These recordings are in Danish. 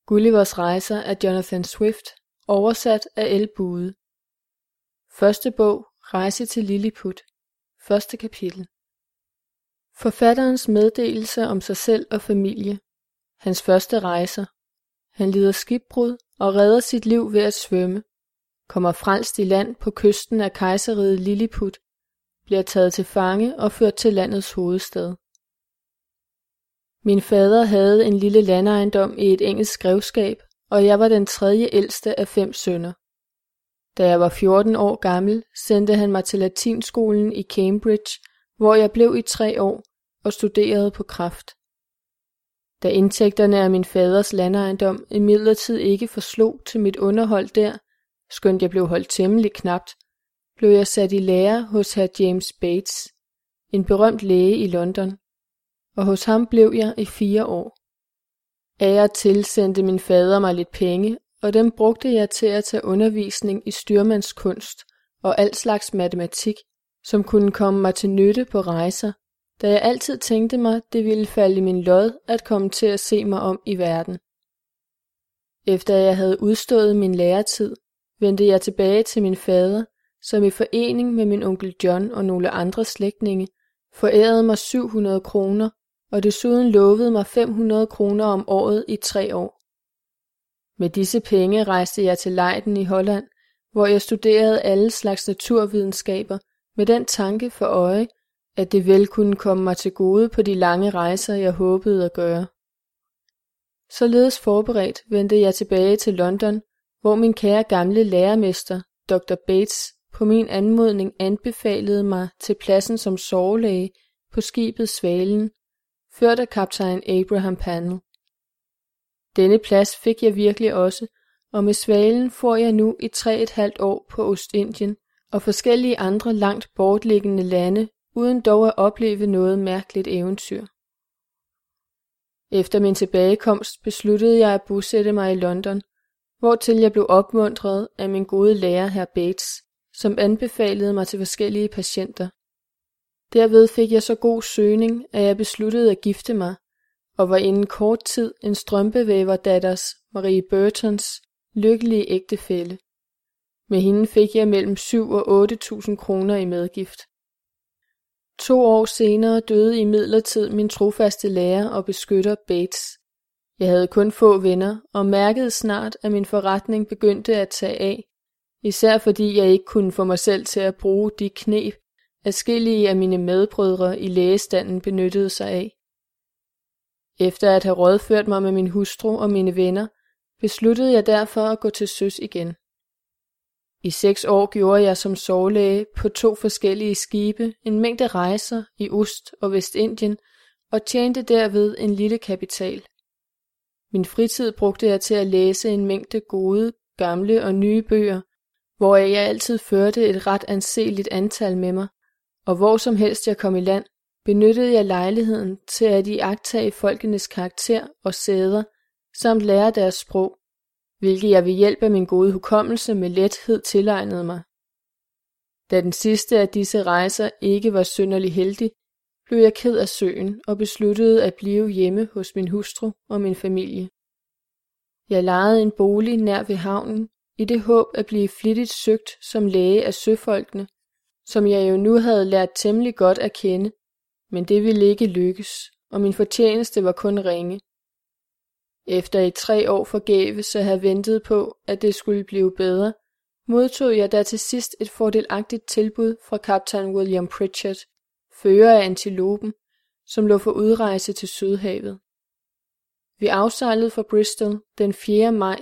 Gullivers rejser af Jonathan Swift, oversat af L. Bude. Første bog, Rejse til Lilliput. Første kapitel. Forfatterens meddelelse om sig selv og familie. Hans første rejser. Han lider skibbrud og redder sit liv ved at svømme. Kommer frelst i land på kysten af kejserriget Lilliput. Bliver taget til fange og ført til landets hovedstad. Min fader havde en lille landejendom i et engelsk grevskab, og jeg var den tredje ældste af 5 sønner. Da jeg var 14 år gammel, sendte han mig til latinskolen i Cambridge, hvor jeg blev i 3 år og studerede på kraft. Da indtægterne af min faders landejendom imidlertid ikke forslog til mit underhold der, skønt jeg blev holdt temmelig knapt, blev jeg sat i lære hos hr. James Bates, en berømt læge i London, og hos ham blev jeg i 4 år. Af og til sendte min fader mig lidt penge, og dem brugte jeg til at tage undervisning i styrmandskunst og al slags matematik, som kunne komme mig til nytte på rejser, da jeg altid tænkte mig, det ville falde i min lod at komme til at se mig om i verden. Efter jeg havde udstået min læretid, vendte jeg tilbage til min fader, som i forening med min onkel John og nogle andre slægtninge forærede mig 700 kroner, og desuden lovede mig 500 kroner om året i 3 år. Med disse penge rejste jeg til Leiden i Holland, hvor jeg studerede alle slags naturvidenskaber med den tanke for øje, at det vel kunne komme mig til gode på de lange rejser, jeg håbede at gøre. Således forberedt vendte jeg tilbage til London, hvor min kære gamle lærermester, Dr. Bates, på min anmodning anbefalede mig til pladsen som sovelæge på skibet Svalen, ført af kaptajn Abraham Pannell. Denne plads fik jeg virkelig også, og med Svalen får jeg nu i 3,5 år på Ostindien og forskellige andre langt bortliggende lande, uden dog at opleve noget mærkeligt eventyr. Efter min tilbagekomst besluttede jeg at bosætte mig i London, hvortil jeg blev opmuntret af min gode lærer hr. Bates, som anbefalede mig til forskellige patienter. Derved fik jeg så god søgning, at jeg besluttede at gifte mig, og var inden kort tid en strømpevæverdatters, Marie Burtons, lykkelige ægtefælle. Med hende fik jeg mellem 7.000 og 8.000 kroner i medgift. 2 år senere døde imidlertid min trofaste lærer og beskytter Bates. Jeg havde kun få venner og mærkede snart, at min forretning begyndte at tage af, især fordi jeg ikke kunne få mig selv til at bruge de kneb, adskillige af mine medbrødre i lægestanden benyttede sig af. Efter at have rådført mig med min hustru og mine venner, besluttede jeg derfor at gå til søs igen. I 6 år gjorde jeg som sovelæge på 2 forskellige skibe en mængde rejser i Ost- og Vestindien og tjente derved en lille kapital. Min fritid brugte jeg til at læse en mængde gode, gamle og nye bøger, hvoraf jeg altid førte et ret anseligt antal med mig, og hvor som helst jeg kom i land, benyttede jeg lejligheden til at iagttage folkenes karakter og sæder, samt lære deres sprog, hvilket jeg ved hjælp af min gode hukommelse med lethed tilegnede mig. Da den sidste af disse rejser ikke var synderlig heldig, blev jeg ked af søen og besluttede at blive hjemme hos min hustru og min familie. Jeg lejede en bolig nær ved havnen, i det håb at blive flittigt søgt som læge af søfolkene, som jeg jo nu havde lært temmelig godt at kende, men det ville ikke lykkes, og min fortjeneste var kun ringe. Efter i 3 år forgæves at have ventet på, at det skulle blive bedre, modtog jeg da til sidst et fordelagtigt tilbud fra kaptajn William Pritchard, fører af Antilopen, som lå for udrejse til Sydhavet. Vi afsejlede fra Bristol den 4. maj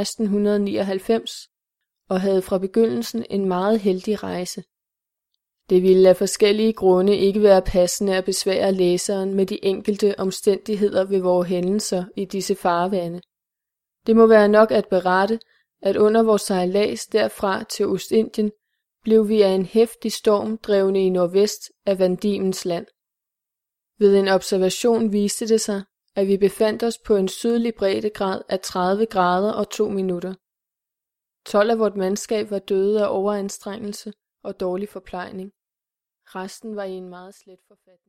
1699 og havde fra begyndelsen en meget heldig rejse. Det ville af forskellige grunde ikke være passende at besvære læseren med de enkelte omstændigheder ved vore hændelser i disse farvande. Det må være nok at berette, at under vores sejlads derfra til Ostindien blev vi af en heftig storm drevne i nordvest af Van Diemen's land. Ved en observation viste det sig, at vi befandt os på en sydlig breddegrad af 30 grader og 2 minutter. 12 af vort mandskab var døde af overanstrengelse og dårlig forplejning. Resten var i en meget slet forfatning.